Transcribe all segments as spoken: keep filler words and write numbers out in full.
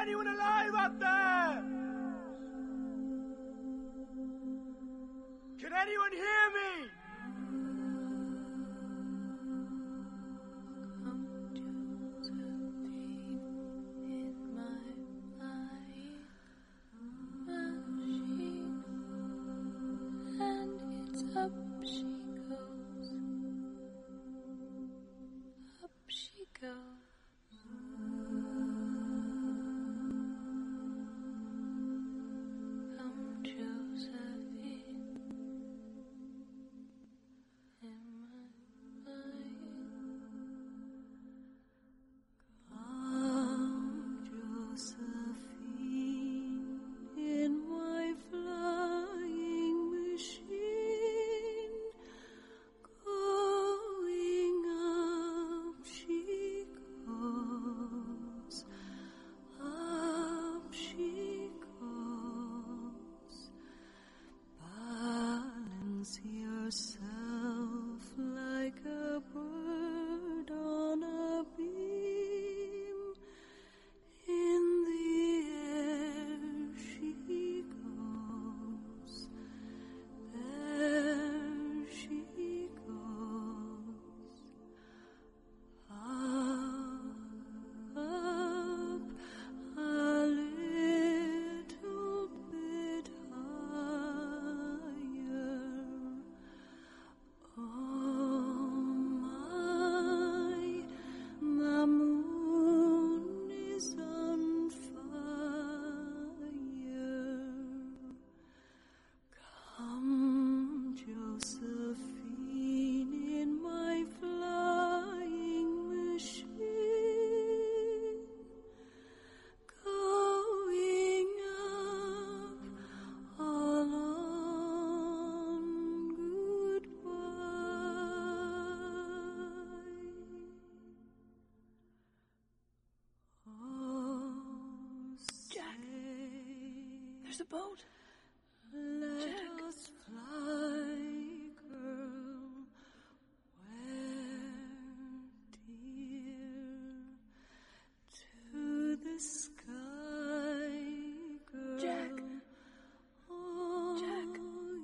anyone alive out there? Can anyone hear me? Up she goes, up she goes. Come, Josephine, in my mind. Come, Josephine, in my flying machine. Yourself like a bird on a beam. In the air she goes, there she goes. Up, up, a little bit higher. Oh my, the moon is on fire. Come, Josephine, in my flying machine, going up along. Oh, Jack, there's a boat. Let Jack. us fly, girl. Where, dear? To the sky, girl. Jack. Oh, Jack.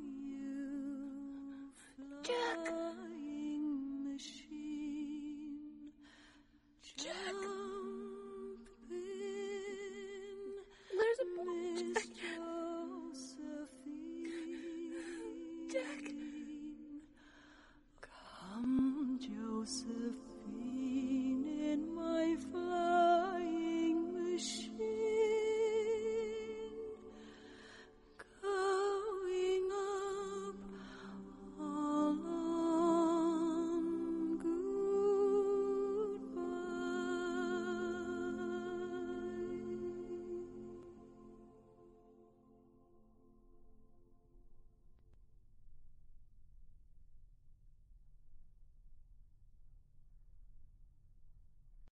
You flying Jack. machine. Jack. There's a boat. Josephine. Jack. Come, Joseph.